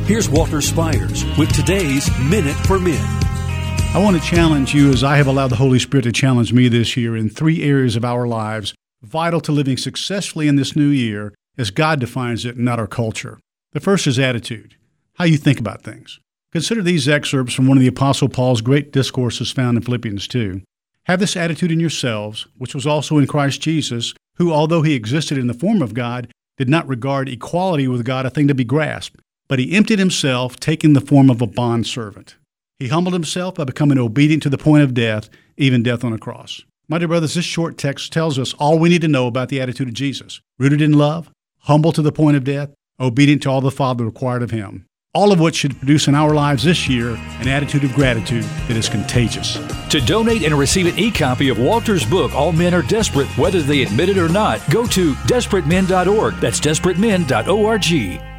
Here's Walter Spires with today's Minute for Men. I want to challenge you, as I have allowed the Holy Spirit to challenge me this year, in 3 areas of our lives vital to living successfully in this new year as God defines it, not our culture. The first is attitude, how you think about things. Consider these excerpts from one of the Apostle Paul's great discourses found in Philippians 2. Have this attitude in yourselves, which was also in Christ Jesus, who, although he existed in the form of God, did not regard equality with God a thing to be grasped, but he emptied himself, taking the form of a bondservant. He humbled himself by becoming obedient to the point of death, even death on a cross. My dear brothers, this short text tells us all we need to know about the attitude of Jesus. Rooted in love, humble to the point of death, obedient to all the Father required of him. All of which should produce in our lives this year an attitude of gratitude that is contagious. To donate and receive an e-copy of Walter's book, All Men Are Desperate, Whether They Admit It or Not, go to DesperateMen.org. That's DesperateMen.org.